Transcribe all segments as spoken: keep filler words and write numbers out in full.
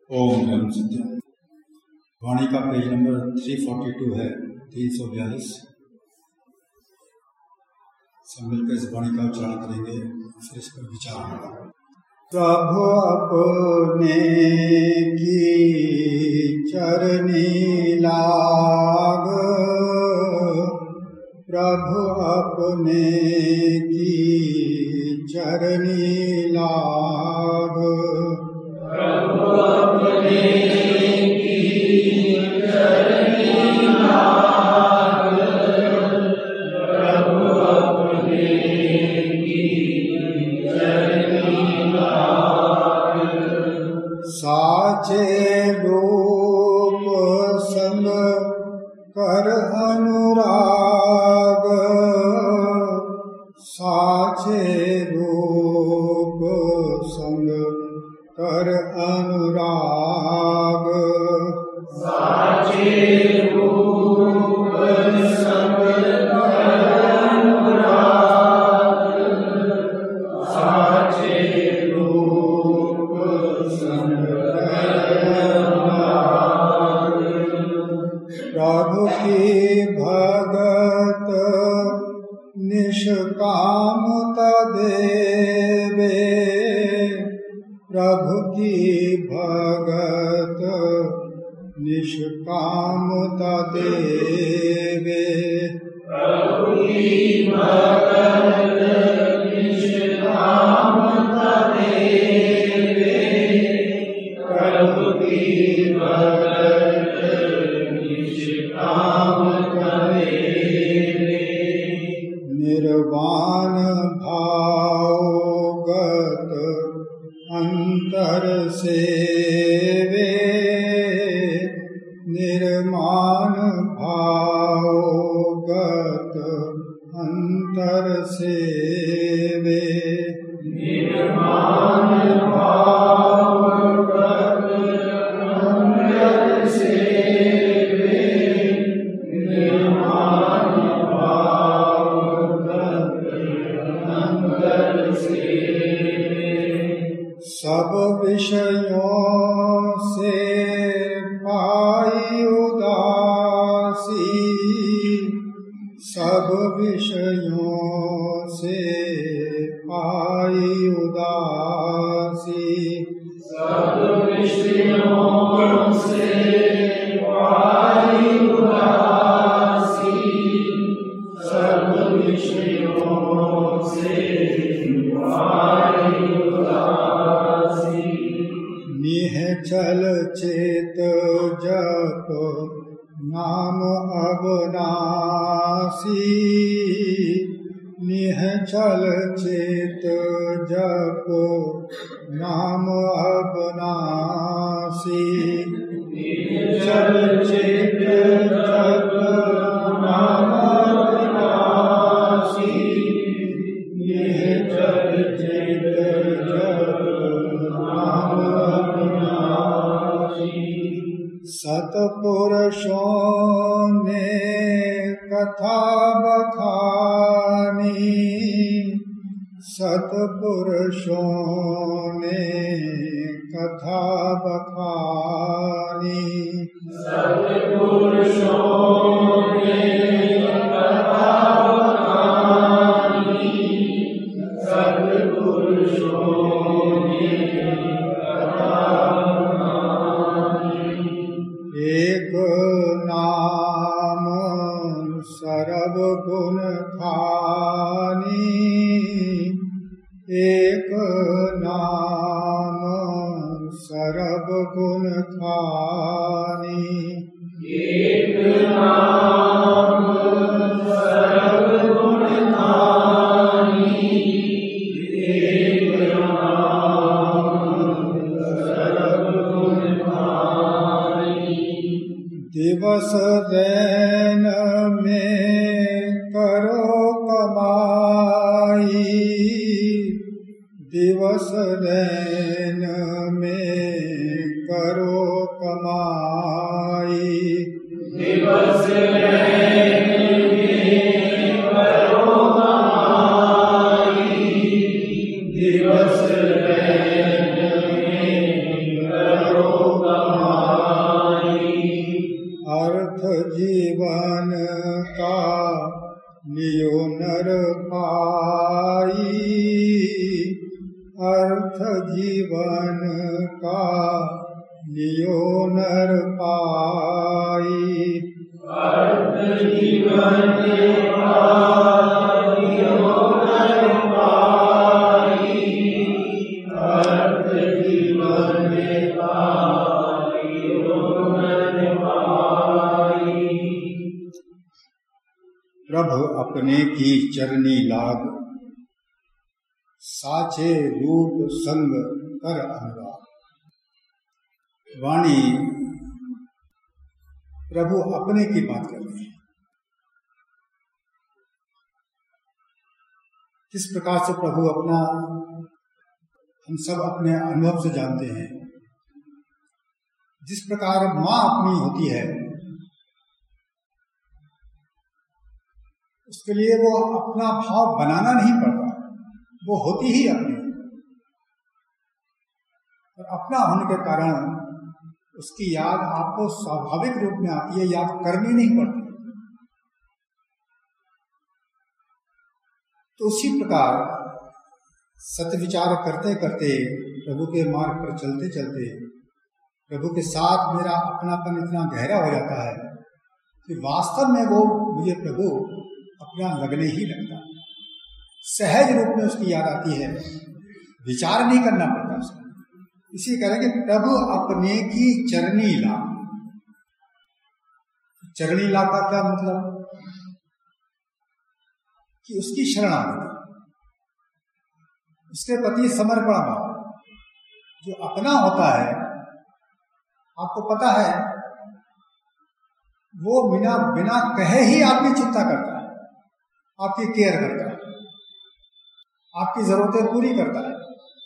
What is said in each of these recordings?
ओम धर्म सत्य। वाणी का पेज नंबर तीन सौ बयालीस है, तीन सौ बयालीस। सब मिलकर इस वाणी का उच्चारण करेंगे, फिर इस पर विचार होगा। प्रभु अपने की चरनी लाग, प्रभु अपने की चरनी लाग, प्रभु अपने की चरनी लाग, प्रभु अपने की चरनी लाग। साचे रूप संग कर अनुराग, साचे रूप संग कर अनुराग, साचे रूप संग कर अनुराग, साचे रूप संग कर अनुराग। प्रभु की भगत निष्कामता देवे, प्रभु की भगत निष्कामता देवे, प्रभु की भगत निष्कामता देवे, प्रभु की भगत निष्कामता देवे। निर्वाण भावगत अंतर सेवे, निर्माण भावगत अंतर सेवे, निर्माण भावगत अंतर सेवे, निर्माण भावगत अंतर सेवे। सब विषयों से पाई उदासी, सब विषयों से पाई उदासी, सब विषयों से पाई उदासी, सब विषयों से पाई उदासी। निश्चल चेत जप नाम अविनाशी, निश्चल चेत जप नाम अविनाशी, निश्चल चेत जप नाम अविनाशी, निश्चल चेत जप नाम अविनाशी। सतपुरुषों ने कथा बखानी, सतपुरुषों ने कथा बखानी, सतपुरुषों ने कथा बखानी, सतपुरुषों ने कथा बखानी। एक नाम सर्व गुण खानी, एक नाम सर्व गुण खानी, एक नाम सर्व गुण खानी, एक नाम सर्व गुण खानी। दिवस दिन में करो कमाई, दिवस दिन में करो कमाई, दिवस दिन में करो कमाई, दिवस दिन में करो लियो नर पाई, अर्थ जीवन का लियो नर पाई, अर्थ जीवन का लियो नर पाई, अर्थ जीवन का लियो नर पाई। प्रभु अपने की चरनी लाग, साचे रूप संग कर अनुराग। वाणी प्रभु अपने की बात कर रही है। किस प्रकार से प्रभु अपना हम सब अपने अनुभव से जानते हैं। जिस प्रकार माँ अपनी होती है, उसके लिए वो अपना भाव बनाना नहीं पड़ता, वो होती ही अपनी, और अपना होने के कारण उसकी याद आपको स्वाभाविक रूप में आती है, याद करनी नहीं पड़ती। तो उसी प्रकार सत्य विचार करते करते, प्रभु के मार्ग पर चलते चलते, प्रभु के साथ मेरा अपनापन इतना गहरा हो जाता है कि वास्तव में वो मुझे प्रभु अपना लगने ही लगता, सहज रूप में उसकी याद आती है, विचार नहीं करना पड़ता उसको। इसी करें कि प्रभु अपने की चरनी ला। चरनी ला का क्या मतलब? कि उसकी शरणागति, उसके प्रति समर्पण भाव जो अपना होता है। आपको पता है वो बिना बिना कहे ही आपकी चिंता करता है, आपकी केयर करता है, आपकी जरूरतें पूरी करता है।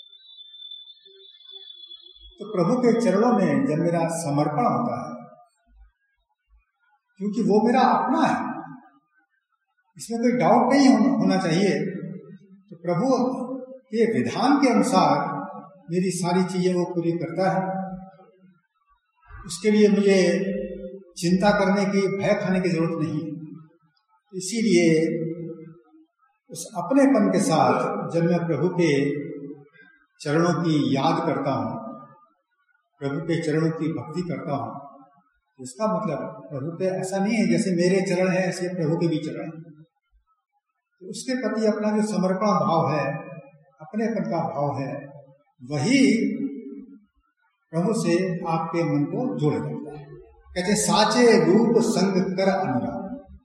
तो प्रभु के चरणों में जब मेरा समर्पण होता है, क्योंकि वो मेरा अपना है, इसमें कोई डाउट नहीं होना चाहिए, तो प्रभु के विधान के अनुसार मेरी सारी चीजें वो पूरी करता है। उसके लिए मुझे चिंता करने की, भय खाने की जरूरत नहीं। इसीलिए उस अपनेपन के साथ जब मैं प्रभु के चरणों की याद करता हूँ, प्रभु के चरणों की भक्ति करता हूँ, इसका मतलब प्रभु पे ऐसा नहीं है जैसे मेरे चरण है ऐसे प्रभु के भी चरण। तो उसके प्रति अपना जो समर्पण भाव है, अपनेपन का भाव है, वही प्रभु से आपके मन को जोड़ देता है। कहते साचे रूप संग कर अनुराग।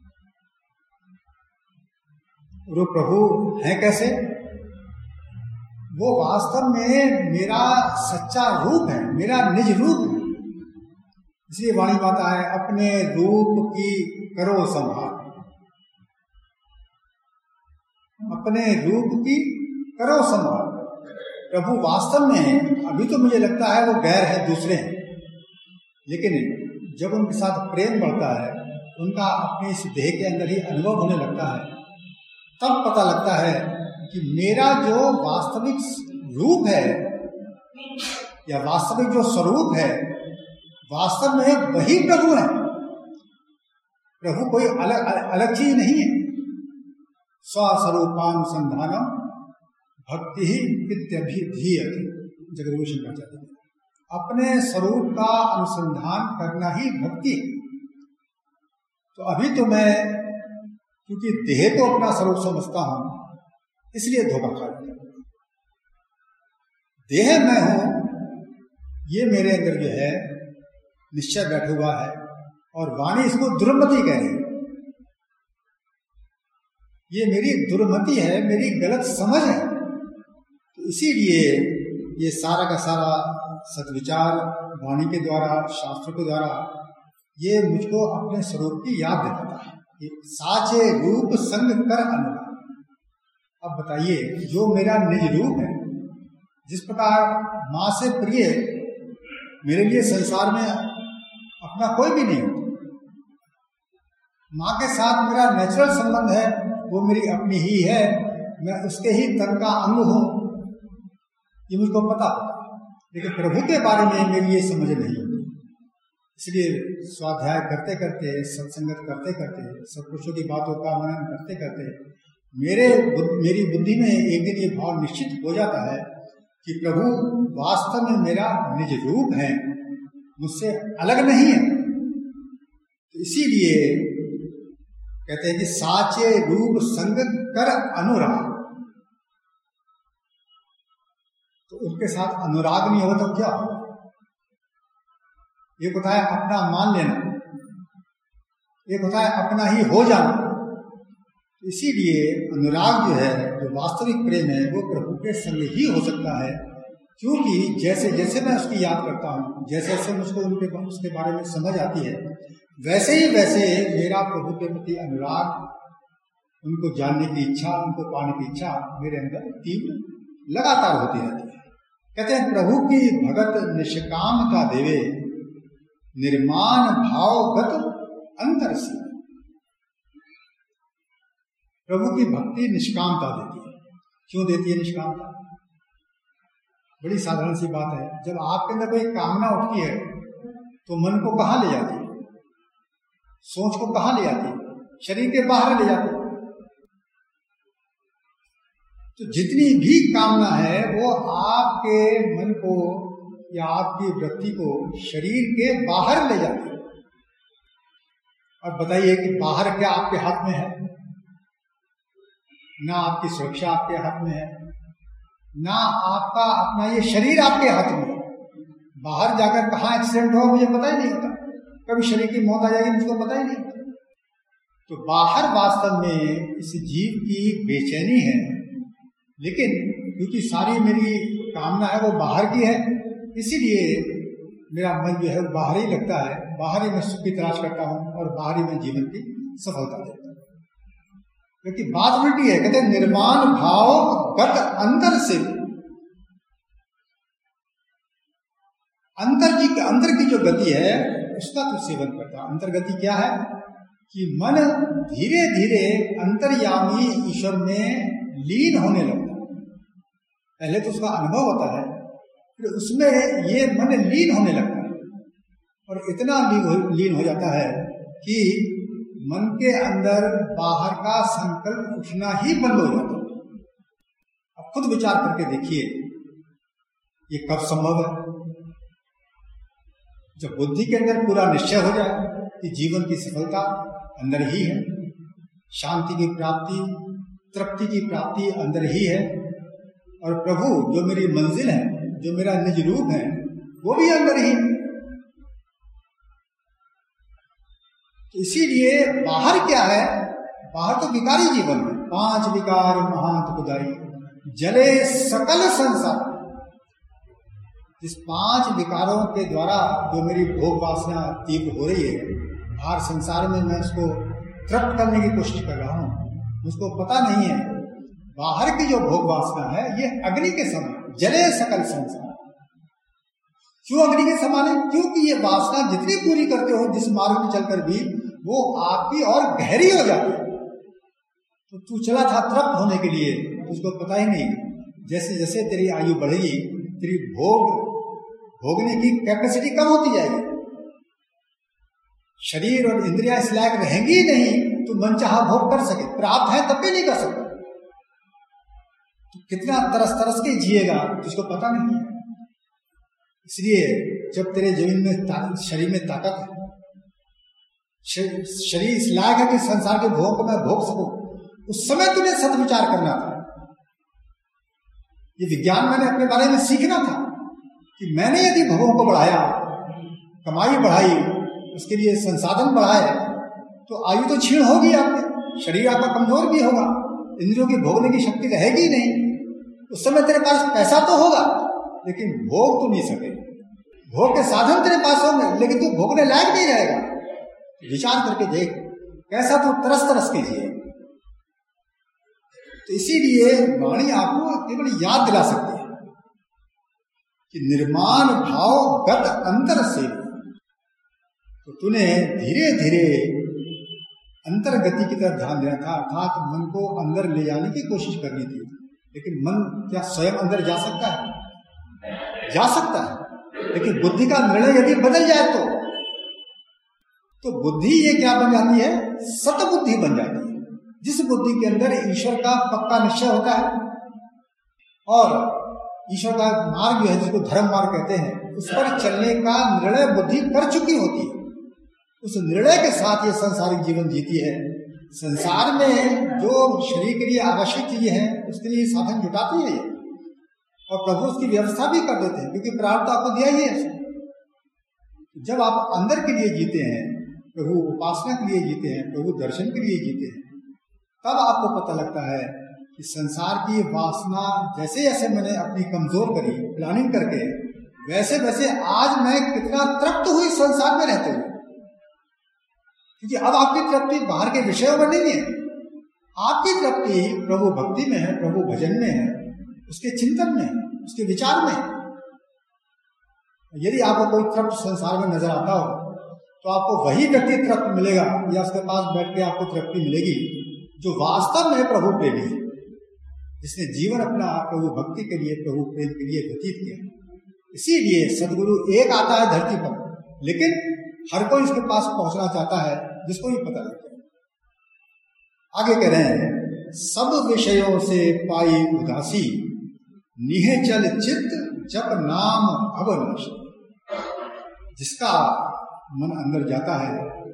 वो प्रभु है कैसे? वो वास्तव में मेरा सच्चा रूप है, मेरा निज रूप है। इसलिए वाणी माता है अपने रूप की करो संभाल, अपने रूप की करो संभाल। प्रभु वास्तव में, अभी तो मुझे लगता है वो गैर है, दूसरे हैं, लेकिन जब उनके साथ प्रेम बढ़ता है, उनका अपने इस देह के अंदर ही अनुभव होने लगता है, तब पता लगता है कि मेरा जो वास्तविक रूप है या वास्तविक जो स्वरूप है, वास्तव में वही प्रभु है। प्रभु कोई अलग अलग चीज नहीं है। स्वस्वरूपानुसंधानम भक्ति ही विद्यभिधीयते, जगदीश कहते हैं, अपने स्वरूप का अनुसंधान करना ही भक्ति। तो अभी तो मैं क्योंकि देह को अपना स्वरूप समझता हूं, इसलिए धोखा खा लिया। देह मैं हूं, ये मेरे अंदर जो है निश्चय बैठा हुआ है, और वाणी इसको दुर्मति कह रही है। ये मेरी दुर्मति है, मेरी गलत समझ है। तो इसीलिए ये सारा का सारा सद्विचार वाणी के द्वारा, शास्त्र के द्वारा, ये मुझको अपने स्वरूप की याद दिलाता है। ये साचे रूप संग कर अनुराग। अब बताइए, जो मेरा निज रूप है, जिस प्रकार माँ से प्रिय मेरे लिए संसार में अपना कोई भी नहीं होता, माँ के साथ मेरा नेचुरल संबंध है, वो मेरी अपनी ही है, मैं उसके ही तन का अंग हूं, ये मुझको पता होता है। लेकिन प्रभु के बारे में मेरी ये समझ नहीं होती। इसलिए स्वाध्याय करते करते, सत्संगत करते करते, सत्पुरुषों की बातों का मनन करते करते मेरे मेरी बुद्धि में एक दिन ये भाव निश्चित हो जाता है कि प्रभु वास्तव में मेरा निज रूप है, मुझसे अलग नहीं है। तो इसीलिए कहते हैं कि साचे रूप संग कर अनुराग। तो उनके साथ अनुराग नहीं हो तो क्या हो? एक होता है अपना मान लेना, एक होता है अपना ही हो जाना। इसीलिए अनुराग जो है, जो वास्तविक प्रेम है, वो प्रभु के संग ही हो सकता है। क्योंकि जैसे जैसे मैं उसकी याद करता हूँ, जैसे जैसे मुझको उनके उसके बारे में समझ आती है, वैसे ही वैसे मेरा प्रभु के प्रति अनुराग, उनको जानने की इच्छा, उनको पाने की इच्छा मेरे अंदर तीव्र लगातार होती रहती है। कहते हैं प्रभु की भगत निष्काम का देवे, निर्माण भावगत अंतर से। प्रभु की भक्ति निष्कामता देती है। क्यों देती है निष्कामता? बड़ी साधारण सी बात है। जब आपके अंदर कोई कामना उठती है तो मन को कहाँ ले जाती है? सोच को कहाँ ले जाती है? शरीर के बाहर ले जाती है। तो जितनी भी कामना है वो आपके मन को या आपकी वृत्ति को शरीर के बाहर ले जाती है। और बताइए कि बाहर क्या आपके हाथ में है? ना आपकी सुरक्षा आपके हाथ में है, ना आपका अपना ये शरीर आपके हाथ में है। बाहर जाकर कहाँ एक्सीडेंट हो मुझे पता ही नहीं होता, कभी शरीर की मौत आ जाएगी मुझको पता ही नहीं होता। तो बाहर वास्तव में इस जीव की बेचैनी है, लेकिन क्योंकि सारी मेरी कामना है वो बाहर की है, इसीलिए मेरा मन जो है वो बाहर ही लगता है। बाहर ही मैं सुख की तलाश करता हूँ और बाहर ही मैं जीवन की सफलता देता हूँ। क्योंकि बात उल्टी है। कहते हैं निर्माण भाव गत अंतर से। अंतर की अंतर की जो गति है उसका तो सेवन करता। अंतर गति क्या है? कि मन धीरे धीरे अंतर्यामी ईश्वर में लीन होने लगता है। पहले तो उसका अनुभव होता है, फिर उसमें ये मन लीन होने लगता है और इतना लीन हो जाता है कि मन के अंदर बाहर का संकल्प उठना ही बंद हो जाता है। अब खुद विचार करके देखिए ये कब संभव है? जब बुद्धि के अंदर पूरा निश्चय हो जाए कि जीवन की सफलता अंदर ही है, शांति की प्राप्ति, तृप्ति की प्राप्ति अंदर ही है, और प्रभु जो मेरी मंजिल है, जो मेरा निज रूप है, वो भी अंदर ही। तो इसीलिए बाहर क्या है? बाहर तो विकारी जीवन है। पांच विकार महांत खुदाई, जले सकल संसार। इस पांच विकारों के द्वारा जो मेरी भोग वासना तीव्र हो रही है, बाहर संसार में मैं उसको तृप्त करने की कोशिश कर रहा हूं, मुझको पता नहीं है बाहर की जो भोग वासना है ये अग्नि के समान जले सकल संसार। क्यों अग्नि के समान है? क्योंकि ये वासना जितनी पूरी करते हो जिस मार्ग में चलकर भी, वो आपकी और गहरी हो जाती है। तो तू चला था तृप्त होने के लिए, तुझको पता ही नहीं, जैसे जैसे तेरी आयु बढ़ेगी तेरी भोग भोगने की कैपेसिटी कम होती जाएगी। शरीर और इंद्रियां इस लायक रहेंगी ही नहीं तो मन चाहा भोग कर सके, प्राप्त है तब भी नहीं कर सकते। तो कितना तरस तरस के जिएगा तुझको पता नहीं है। इसलिए जब तेरे जमीन में शरीर में ताकत है, शरीर इस लायक है कि संसार के भोग को मैं भोग सकूं, उस समय तुझे सदविचार करना था। ये विज्ञान मैंने अपने बारे में सीखना था कि मैंने यदि भोगों को बढ़ाया, कमाई बढ़ाई, उसके लिए संसाधन बढ़ाए, तो आयु तो क्षीण होगी आपके, शरीर आपका कमजोर भी होगा, इंद्रियों की भोगने की शक्ति रहेगी ही नहीं। उस समय तेरे पास पैसा तो होगा लेकिन भोग तो नहीं सके, भोग के साधन तेरे पास होंगे लेकिन तू भोगने लायक नहीं रहेगा। विचार करके देख कैसा तू तरस तरस के जिए। तो इसीलिए वाणी आपको केवल याद दिला सकती है कि निर्माण भाव गत अंतर से। तो तूने धीरे धीरे अंतर गति की तरफ ध्यान देना था, अर्थात मन को अंदर ले जाने की कोशिश करनी थी। लेकिन मन क्या स्वयं अंदर जा सकता है? जा सकता है, लेकिन बुद्धि का निर्णय यदि बदल जाए तो तो बुद्धि ये क्या बन जाती है? सत बुद्धि बन जाती है, जिस बुद्धि के अंदर ईश्वर का पक्का निश्चय होता है और ईश्वर का मार्ग जो है जिसको धर्म मार्ग कहते हैं, उस पर चलने का निर्णय बुद्धि कर चुकी होती है। उस निर्णय के साथ ये संसारिक जीवन जीती है। संसार में जो शरीर के लिए आवश्यक चीजें हैं उसके लिए साधन जुटाती है ये, और प्रभु उसकी व्यवस्था भी कर देते हैं, क्योंकि प्रारब्ध आपको दिया ही है। जब आप अंदर के लिए जीते हैं, प्रभु उपासना के लिए जीते हैं, प्रभु दर्शन के लिए जीते हैं, तब आपको पता लगता है कि संसार की वासना जैसे जैसे मैंने अपनी कमजोर करी प्लानिंग करके, वैसे वैसे आज मैं कितना तृप्त हुई संसार में रहते हुए। क्योंकि अब आपकी तृप्ति बाहर के विषयों में नहीं है, आपकी तृप्ति प्रभु भक्ति में है, प्रभु भजन में है, उसके चिंतन में, उसके विचार में। यदि आपको कोई तृप्त संसार में नजर आता हो तो आपको वही व्यक्ति तृप्त मिलेगा या उसके पास बैठ के आपको तृप्ति मिलेगी जो वास्तव में प्रभु प्रेमी है, जिसने जीवन अपना प्रभु भक्ति के लिए, प्रभु प्रेम के लिए व्यतीत किया। इसीलिए सदगुरु एक आता है धरती पर, लेकिन हर कोई उसके पास पहुंचना चाहता है जिसको भी पता लगता है। आगे कह रहे हैं, सब विषयों से पाई उदासी, निहचल चित्त जप नाम अवनाशी। जिसका मन अंदर जाता है,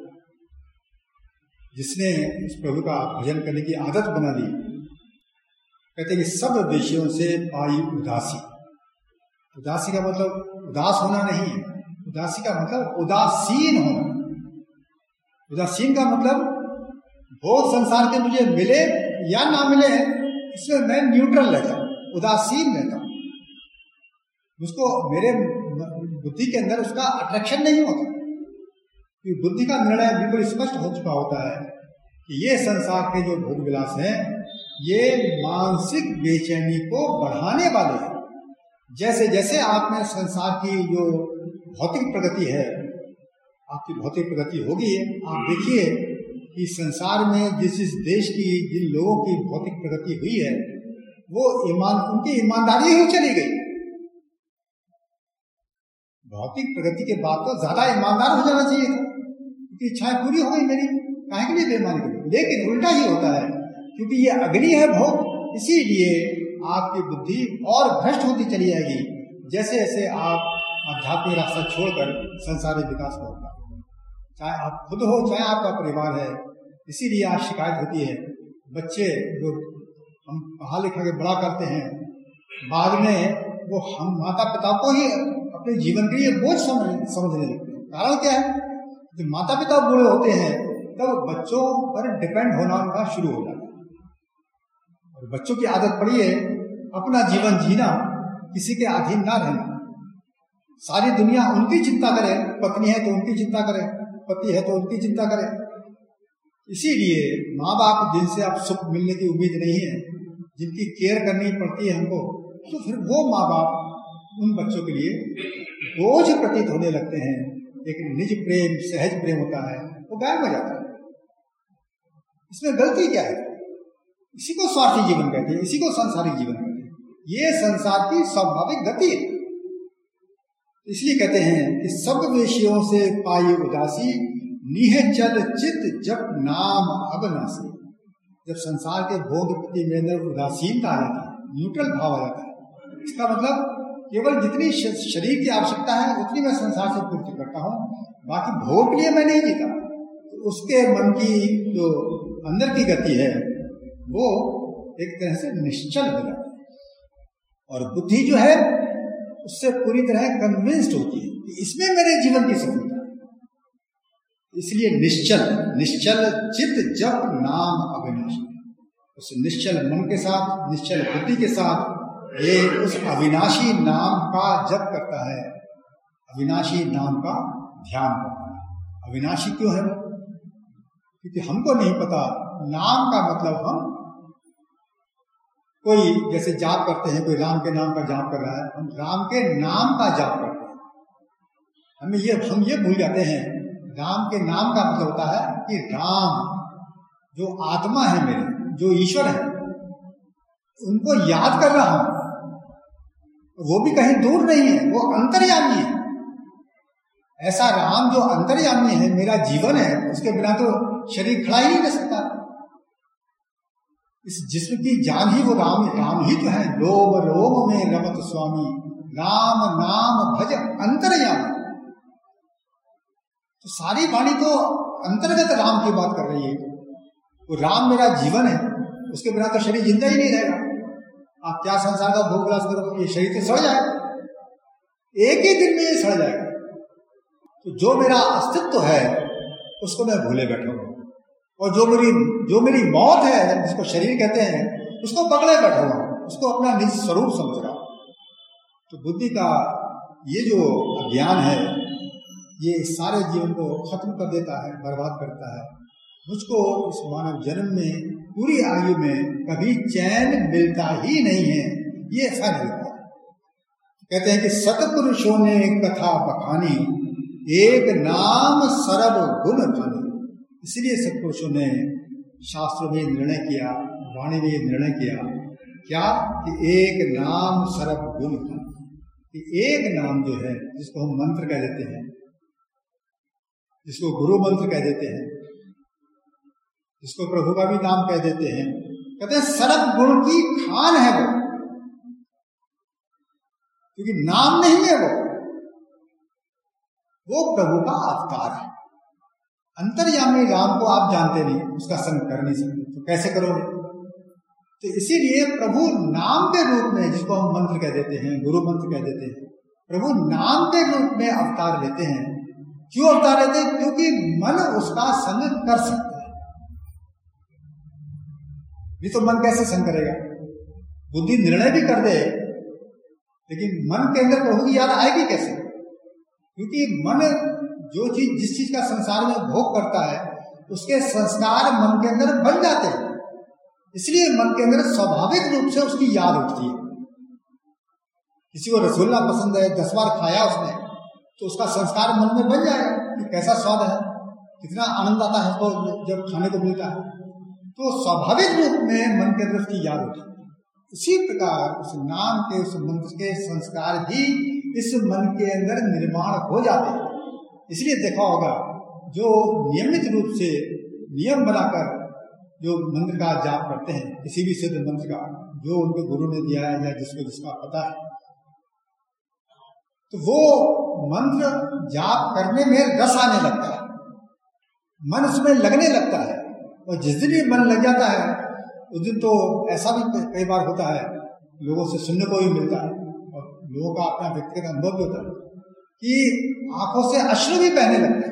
जिसने उस प्रभु का भजन करने की आदत बना ली, कहते कि सब विषयों से पाई उदासी। उदासी का मतलब उदास होना नहीं है, उदासी का मतलब उदासीन होना। उदासीन का मतलब भोग संसार के मुझे मिले या ना मिले, इसमें मैं न्यूट्रल रहता हूं, उदासीन रहता हूं। उसको मेरे बुद्धि के अंदर उसका अट्रैक्शन नहीं होता, क्योंकि बुद्धि का निर्णय बिल्कुल स्पष्ट हो चुका होता है कि ये संसार के जो भोग विलास हैं ये मानसिक बेचैनी को बढ़ाने वाले हैं। जैसे जैसे आप में संसार की जो भौतिक प्रगति है, आपकी भौतिक प्रगति होगी, आप देखिए कि संसार में जिस जिस देश की, जिन लोगों की भौतिक प्रगति हुई है, वो ईमान उनकी ईमानदारी ही चली गई। भौतिक प्रगति के बाद तो ज्यादा ईमानदार हो जाना चाहिए था, क्योंकि इच्छाएं पूरी हो गई मेरी, काहे के लिए बेईमानी करूं। लेकिन उल्टा ही होता है, क्योंकि ये अग्नि है भोग, इसीलिए आपकी बुद्धि और भ्रष्ट होती चली जाएगी जैसे जैसे आप आध्यात्मिक रास्ता छोड़कर संसारिक विकास को होगा। चाहे आप खुद हो, चाहे आपका परिवार है। इसीलिए आज शिकायत होती है, बच्चे जो हम पढ़ा लिखा के बड़ा करते हैं, बाद में वो हम माता पिता को ही अपने जीवन के लिए बोझ समझने लगते हैं। कारण क्या है? जब माता पिता बूढ़े होते हैं तब बच्चों पर डिपेंड होना उनका शुरू हो जाता है, और बच्चों की आदत पड़ी है अपना जीवन जीना, किसी के अधीन ना रहना। सारी दुनिया उनकी चिंता करे, पत्नी है तो उनकी चिंता करे, पति है तो उनकी चिंता करे। इसीलिए माँ बाप जिनसे आप सुख मिलने की उम्मीद नहीं है, जिनकी केयर करनी पड़ती है हमको, तो फिर वो माँ बाप उन बच्चों के लिए बोझ प्रतीत होने लगते हैं। लेकिन निज प्रेम, सहज प्रेम होता है, वो गायब हो जाता है। इसमें गलती क्या है? इसी को स्वार्थी जीवन कहते हैं, इसी को सांसारिक जीवन कहते हैं। ये संसार की स्वाभाविक गति है। इसलिए कहते हैं कि सब विषयों से पाई उदासी, निहचल चित्त जप नाम अबनासी। जब संसार के भोग के प्रति मेरे अंदर उदासीनता आ जाती है, न्यूट्रल भाव आ जाता है, इसका मतलब केवल जितनी शरीर की आवश्यकता है उतनी मैं संसार से पूर्ति करता हूँ, बाकी भोग के लिए मैं नहीं जीता। तो उसके मन की जो अंदर की गति है वो एक तरह से निश्चल हो जाती है, और बुद्धि जो है उससे पूरी तरह कन्विंस्ड होती है कि इसमें मेरे जीवन की सफलता है। इसलिए निश्चल निश्चल चित्त जप नाम अविनाशी। उस निश्चल मन के साथ, निश्चल बुद्धि के साथ ये उस अविनाशी नाम का जप करता है, अविनाशी नाम का ध्यान करता है। अविनाशी क्यों है? क्योंकि हमको नहीं पता नाम का मतलब। हम कोई जैसे जाप करते हैं, कोई राम के नाम का जाप कर रहा है, हम राम के नाम का जाप करते हैं। हमें ये हम ये भूल जाते हैं, राम के नाम का मतलब होता है कि राम जो आत्मा है मेरे, जो ईश्वर है, उनको याद कर रहा हूं। वो भी कहीं दूर नहीं है, वो अंतर्यामी है। ऐसा राम जो अंतर्यामी है, मेरा जीवन है, उसके बिना तो शरीर खड़ा ही नहीं रह सकता। इस जिस्म की जान ही वो राम राम ही तो है। लोम रोम में रमत स्वामी, राम नाम भज अंतर्यामी। तो सारी वाणी तो अंतर्गत राम की बात कर रही है। वो राम मेरा जीवन है, उसके बिना तो शरीर जिंदा ही नहीं रहेगा। आप क्या संसार का भोग विलास करोगे, ये शरीर तो सड़ जाएगा, एक ही दिन में ये सड़ जाएगा। तो जो मेरा अस्तित्व है उसको मैं भूले बैठा हूं, और जो मेरी जो मेरी मौत है, जिसको शरीर कहते हैं, उसको पकड़े बैठा हूं, उसको अपना निज स्वरूप समझ रहा हूं। तो बुद्धि का ये जो अज्ञान है, ये सारे जीवन को खत्म कर देता है, बर्बाद करता है। मुझको इस मानव जन्म में पूरी आयु में कभी चैन मिलता ही नहीं है, ये ऐसा नहीं होता। कहते हैं कि सतपुरुषों ने कथा बखानी, एक नाम सर्व गुण खानी। इसलिए सतपुरुषों ने शास्त्रों में निर्णय किया, वाणी में निर्णय किया, क्या कि एक नाम सर्व गुण खानी। कि एक नाम जो है, जिसको हम मंत्र कह देते हैं, जिसको गुरु मंत्र कह देते हैं, जिसको प्रभु का भी नाम कह देते हैं, कहते हैं सर्व गुण की खान है वो, क्योंकि नाम नहीं है वो वो प्रभु का अवतार है। अंतर्यामी राम को आप जानते नहीं, उसका संग कर नहीं सकते, तो कैसे करोगे? तो इसीलिए प्रभु नाम के रूप में, जिसको हम मंत्र कह देते हैं, गुरु मंत्र कह देते हैं, प्रभु नाम के रूप में अवतार लेते हैं। क्यों अवतार लेते हैं? क्योंकि मन उसका संग कर सकता है। नहीं तो मन कैसे संग करेगा? बुद्धि निर्णय भी कर दे, लेकिन मन के अंदर प्रभु की याद आएगी कैसे? क्योंकि मन जो चीज जिस चीज का संसार में भोग करता है, उसके संस्कार मन के अंदर बन जाते हैं। इसलिए मन के अंदर स्वाभाविक रूप से उसकी याद उठती है। किसी को रसगुल्ला पसंद है, दस बार खाया उसने, तो उसका संस्कार मन में बन जाएगा कि कैसा स्वाद है, कितना आनंद आता है तो जब खाने को मिलता है। तो स्वाभाविक रूप में मन के अंदर उसकी याद उठती है। उसी प्रकार उस नाम के, उस मंत्र के संस्कार भी इस मन के अंदर निर्माण हो जाते हैं। इसलिए देखा होगा, जो नियमित रूप से नियम बनाकर जो मंत्र का जाप करते हैं, किसी भी सिद्ध मंत्र का जो उनके गुरु ने दिया है या जिसको जिसका पता है, तो वो मंत्र जाप करने में रस आने लगता है, मन उसमें लगने लगता है। और जिस दिन ये मन लग जाता है, उस दिन तो ऐसा भी कई बार होता है, लोगों से सुनने को भी मिलता है, और लोगों का अपना व्यक्तिगत अनुभव भी होता है कि आंखों से अश्रु भी बहने लगते हैं।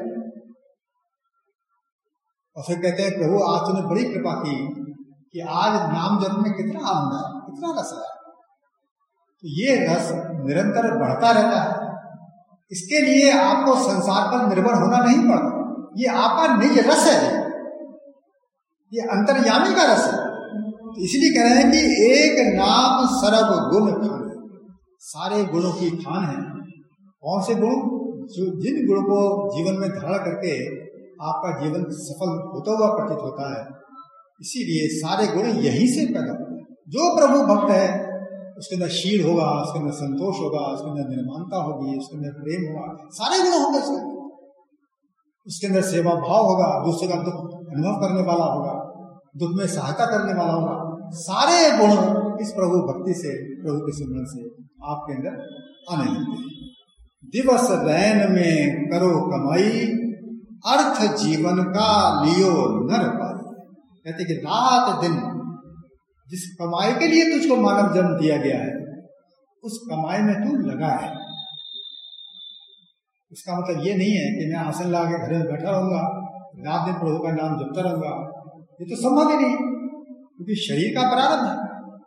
और फिर कहते हैं, प्रभु आज तूने बड़ी कृपा की कि आज नाम जप में कितना आनंद है, कितना रस है। तो ये रस निरंतर बढ़ता रहता है। इसके लिए आपको संसार पर निर्भर होना नहीं पड़ता। ये आपका निज रस है, ये अंतर्यामी का रस है। तो इसलिए कह रहे हैं कि एक नाम सर्व गुण खान, सारे गुणों की खान है। कौन से गुण? जो जिन गुणों को जीवन में धारण करके आपका जीवन सफल होता हुआ प्रतीत होता है। इसीलिए सारे गुण यहीं से पैदा होते हैं। जो प्रभु भक्त है, उसके अंदर शील होगा, उसके अंदर संतोष होगा, उसके अंदर निर्माणता होगी, उसके अंदर प्रेम होगा, सारे गुण होंगे उसके अंदर। उसके अंदर सेवा भाव होगा, दूसरे का दुख अनुभव करने वाला होगा, दुख में सहायता करने वाला होगा। सारे गुण इस प्रभु भक्ति से, प्रभु के सिमरन से आपके अंदर आने लगते हैं। दिवस रैन में करो कमाई, अर्थ जीवन का लियो नर पाई। कहते कि रात दिन जिस कमाई के लिए तुझको मानव जन्म दिया गया है, उस कमाई में तू लगा है। इसका मतलब ये नहीं है कि मैं आसन लगा के घर में बैठा रहूंगा, रात दिन प्रभु का नाम जपता रहूंगा। ये तो संभव ही नहीं, क्योंकि शरीर का प्रारब्ध है।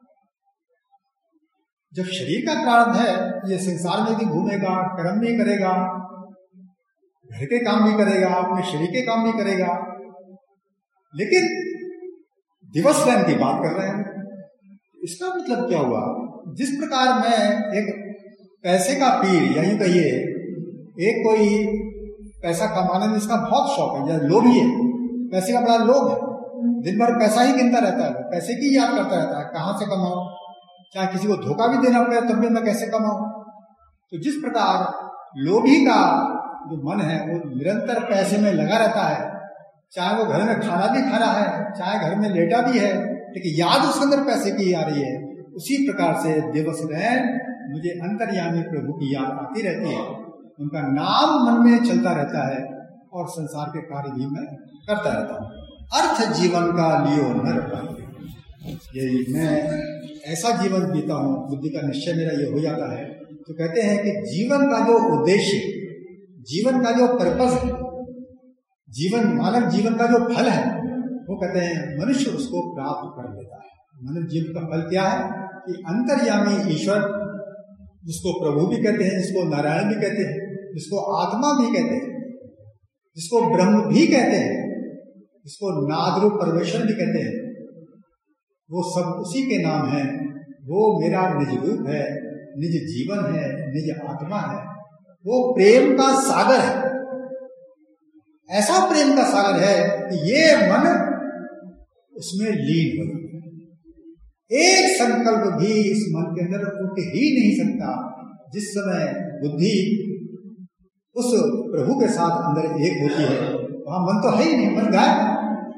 जब शरीर का प्रारब्ध है, ये संसार में भी घूमेगा, कर्म भी करेगा, घर के काम भी करेगा, अपने शरीर के काम भी करेगा। लेकिन दिवस रैन की बात कर रहे हैं, इसका मतलब क्या हुआ? जिस प्रकार मैं एक पैसे का पीर, या यूं कहिए एक कोई पैसा कमाने में इसका बहुत शौक है, या लोभी है, पैसे का बड़ा लोभ है, दिन भर पैसा ही गिनता रहता है, पैसे की याद करता रहता है, कहां से कमाऊं, चाहे किसी को धोखा भी देना पड़े तब भी मैं कैसे कमाऊं। तो जिस प्रकार लोभी का जो मन है वो निरंतर पैसे में लगा रहता है, चाहे वो घर में खाना भी खा रहा है, चाहे घर में लेटा भी है, लेकिन याद उसके अंदर पैसे की आ रही है। उसी प्रकार से दिवस रैन मुझे अंतर्यामी प्रभु की याद आती रहती है, उनका नाम मन में चलता रहता है और संसार के कार्य भी मैं करता रहता हूँ। अर्थ जीवन का लियो नर पाते, यही मैं ऐसा जीवन जीता हूँ, बुद्धि का निश्चय मेरा ये हो जाता है। तो कहते हैं कि जीवन का जो उद्देश्य, जीवन का जो पर्पस है, जीवन मानव जीवन का जो फल है, वो कहते हैं मनुष्य उसको प्राप्त कर लेता है। मानव जीवन का फल क्या है कि अंतर्यामी ईश्वर, जिसको प्रभु भी कहते हैं, जिसको नारायण भी कहते हैं, जिसको आत्मा भी कहते हैं, जिसको ब्रह्म भी कहते हैं, जिसको नादरूप परमेश्वर भी कहते हैं, वो सब उसी के नाम है। वो मेरा निज रूप है, निज जीवन है, निज आत्मा है। वो प्रेम का सागर है, ऐसा प्रेम का सागर है कि ये मन उसमें लीन हो जाता है। एक संकल्प भी इस मन के अंदर उठ ही नहीं सकता। जिस समय बुद्धि उस प्रभु के साथ अंदर एक होती है, वहां मन तो है ही नहीं, मन गायब।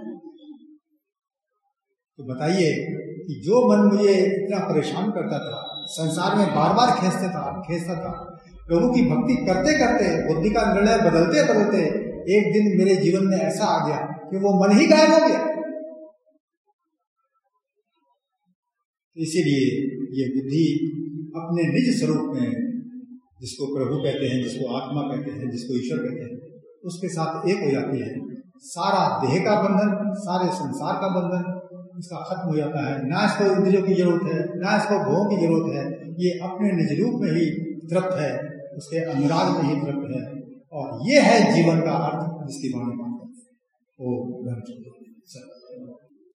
तो बताइए कि जो मन मुझे इतना परेशान करता था, संसार में बार बार खींचता था खींचता था प्रभु की भक्ति करते करते, बुद्धि का निर्णय बदलते बदलते एक दिन मेरे जीवन में ऐसा आ गया कि वो मन ही गायब हो गया। इसीलिए ये बुद्धि अपने निज स्वरूप में, जिसको प्रभु कहते हैं, जिसको आत्मा कहते हैं, जिसको ईश्वर कहते हैं, उसके साथ एक हो जाती है। सारा देह का बंधन, सारे संसार का बंधन इसका खत्म हो जाता है। ना इसको इंद्रियों की जरूरत है, ना इसको भोगों की जरूरत है। ये अपने निज रूप में ही तृप्त है, उसके अनुराग में ही तृप्त है। और ये है जीवन का अर्थ, जिसकी वाणी बात करते हैं। ओ